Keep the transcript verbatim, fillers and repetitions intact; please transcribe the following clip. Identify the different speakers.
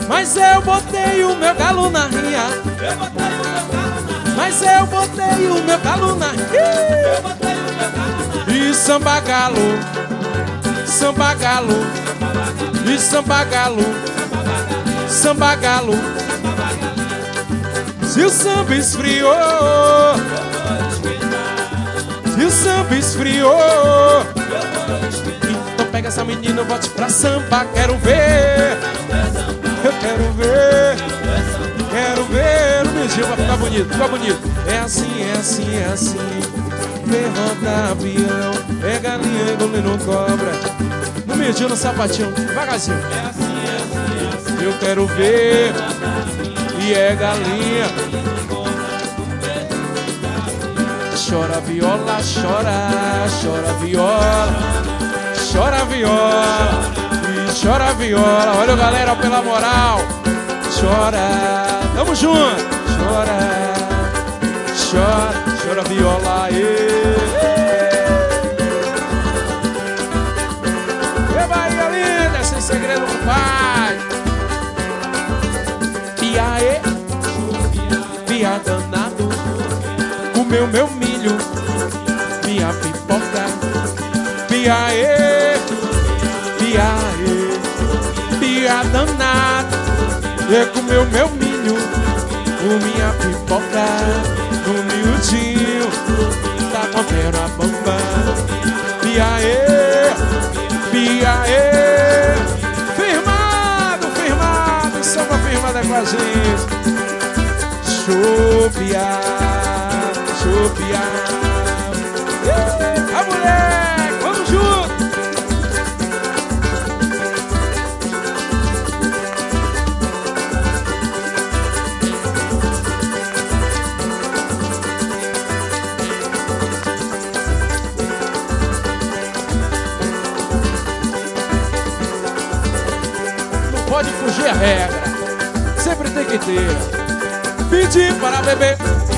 Speaker 1: Mas eu botei o meu galo na rinha.
Speaker 2: Eu botei o meu galo na rinha.
Speaker 1: Mas eu botei o meu galo na rinha.
Speaker 2: Eu botei o meu galo na rinha.
Speaker 1: E samba galo, samba galo, e samba galo, samba galo. Se o samba esfriou, se o samba esfriou, então pega essa menina, bote pra samba. Quero ver, eu quero ver, quero ver. O Mirjinho vai ficar bonito, fica bonito. É assim, é assim, é assim. Vem rodar avião, é galinha engolindo cobra. No Mirjinho, no sapatinho, devagarzinho.
Speaker 2: É assim, é assim, é assim.
Speaker 1: Eu quero ver, e é galinha. Chora viola, chora, chora viola, chora viola, e chora viola. Olha, galera, pela moral. Chora, tamo junto. Chora, chora, chora viola. E Bahia linda, sem segredo com pai. Piaê, pia danado. Comeu meu milho, minha pipoca. Piaê, piaê, pia danado. E comeu meu milho, o minha pipoca. No miudinho, tá comendo a bamba. Piaê, piaê. Firmado, firmado, samba firmada com a gente. Chupia, chupia. A mulher, vamos junto. Não pode fugir a regra, sempre tem que ter. Pedir para beber.